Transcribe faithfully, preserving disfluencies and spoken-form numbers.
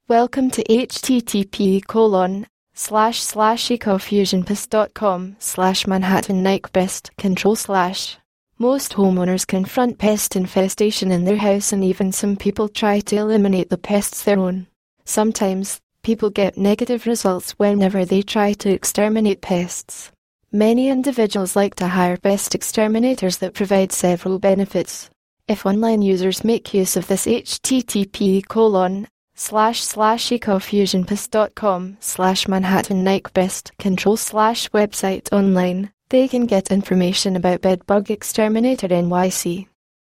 Welcome to http colon slash slash ecofusionpest.com slash Manhattan Nyquist control slash. Most homeowners confront pest infestation in their house, and even some people try to eliminate the pests their own. Sometimes, people get negative results whenever they try to exterminate pests. Many individuals like to hire pest exterminators that provide several benefits. If online users make use of this http colon slash slash ecofusionpest.com slash Manhattan Nyquist control slash website online, they can get information about Bedbug Exterminator N Y C.